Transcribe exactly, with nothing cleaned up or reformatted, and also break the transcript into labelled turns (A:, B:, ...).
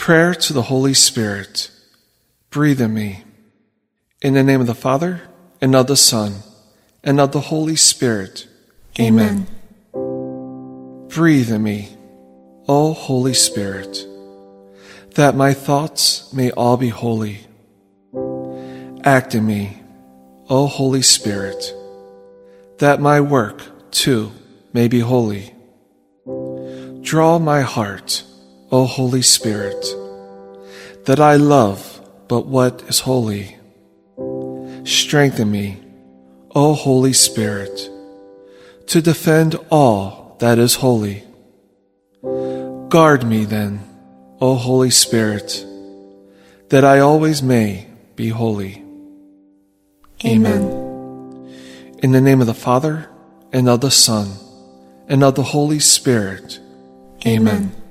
A: Prayer to the Holy Spirit. Breathe in me. In the name of the Father, and of the Son, and of the Holy Spirit. Amen. Amen. Breathe in me, O Holy Spirit, that my thoughts may all be holy. Act in me, O Holy Spirit, that my work, too, may be holy. Draw my heart, O Holy Spirit, that I love but what is holy. Strengthen me, O Holy Spirit, to defend all that is holy. Guard me then, O Holy Spirit, that I always may be holy. Amen. Amen. In the name of the Father, and of the Son, and of the Holy Spirit. Amen. Amen.